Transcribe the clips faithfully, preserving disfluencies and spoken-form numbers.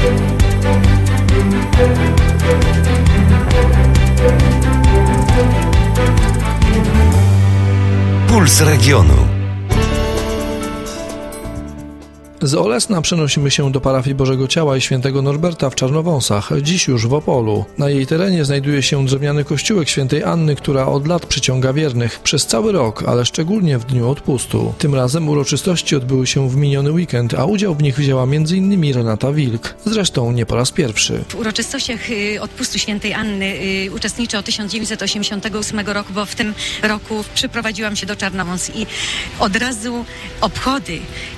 Puls regionu. Z Olesna przenosimy się do parafii Bożego Ciała i Świętego Norberta w Czarnowąsach, dziś już w Opolu. Na jej terenie znajduje się drewniany kościółek Świętej Anny, która od lat przyciąga wiernych przez cały rok, ale szczególnie w dniu odpustu. Tym razem uroczystości odbyły się w miniony weekend, a udział w nich wzięła m in innymi Renata Wilk. Zresztą nie po raz pierwszy. W uroczystościach odpustu Świętej Anny uczestniczę od tysiąc dziewięćset osiemdziesiątego ósmego roku, bo w tym roku przyprowadziłam się do Czarnowąs i od razu obchody,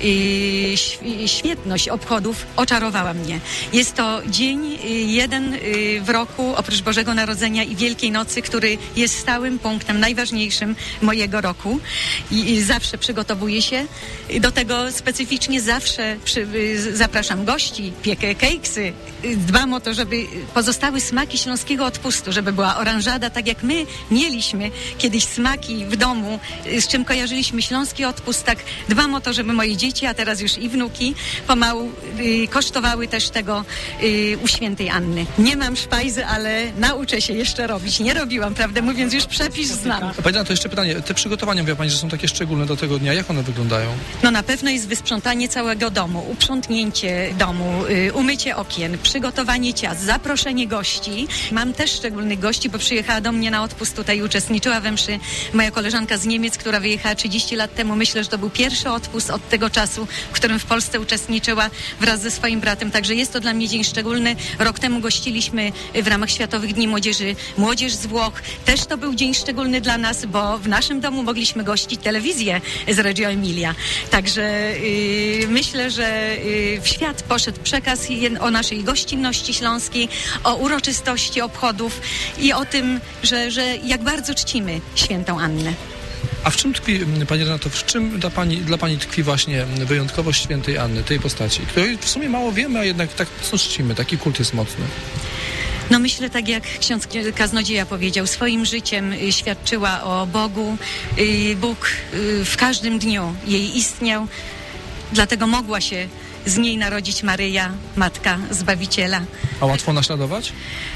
świetność obchodów oczarowała mnie. Jest to dzień jeden w roku, oprócz Bożego Narodzenia i Wielkiej Nocy, który jest stałym punktem, najważniejszym mojego roku i, i zawsze przygotowuję się do tego specyficznie, zawsze przy, zapraszam gości, piekę kejksy, dbam o to, żeby pozostały smaki śląskiego odpustu, żeby była oranżada, tak jak my mieliśmy kiedyś smaki w domu, z czym kojarzyliśmy śląski odpust, tak dbam o to, żeby moje dzieci, a teraz już i wnuki pomału y, kosztowały też tego y, u Świętej Anny. Nie mam szpajzy, ale nauczę się jeszcze robić. Nie robiłam, prawdę mówiąc, już przepis znam. Pani, to jeszcze pytanie. Te przygotowania, mówiła Pani, że są takie szczególne do tego dnia. Jak one wyglądają? No na pewno jest wysprzątanie całego domu, uprzątnięcie domu, y, umycie okien, przygotowanie ciast, zaproszenie gości. Mam też szczególnych gości, bo przyjechała do mnie na odpust, tutaj uczestniczyła we mszy moja koleżanka z Niemiec, która wyjechała trzydzieści lat temu. Myślę, że to był pierwszy odpust od tego czasu, w którym w Polsce uczestniczyła wraz ze swoim bratem, także jest to dla mnie dzień szczególny. Rok temu gościliśmy w ramach Światowych Dni Młodzieży młodzież z Włoch. Też to był dzień szczególny dla nas, bo w naszym domu mogliśmy gościć telewizję z Reggio Emilia. Także yy, myślę, że yy, w świat poszedł przekaz o naszej gościnności śląskiej, o uroczystości obchodów i o tym, że, że jak bardzo czcimy Świętą Annę. A w czym tkwi, Pani Renato, w czym dla Pani, dla Pani tkwi właśnie wyjątkowość Świętej Anny, tej postaci, której w sumie mało wiemy, a jednak tak mocno czcimy, taki kult jest mocny? No myślę, tak jak ksiądz kaznodzieja powiedział, swoim życiem świadczyła o Bogu. Bóg w każdym dniu jej istniał, dlatego mogła się z niej narodzić Maryja, Matka Zbawiciela. A łatwo naśladować?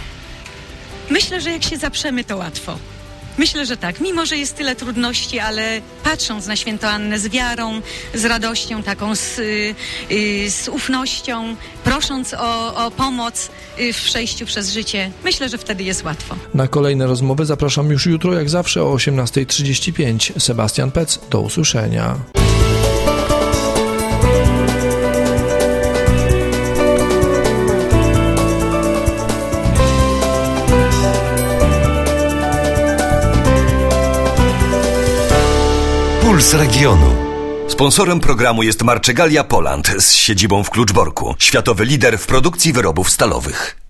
Myślę, że jak się zaprzemy, to łatwo. Myślę, że tak. Mimo że jest tyle trudności, ale patrząc na Świętą Annę z wiarą, z radością, taką z, yy, z ufnością, prosząc o, o pomoc yy, w przejściu przez życie, myślę, że wtedy jest łatwo. Na kolejne rozmowy zapraszam już jutro, jak zawsze o osiemnasta trzydzieści pięć. Sebastian Pec, do usłyszenia. Puls regionu. Sponsorem programu jest Marczegalia Poland z siedzibą w Kluczborku, światowy lider w produkcji wyrobów stalowych.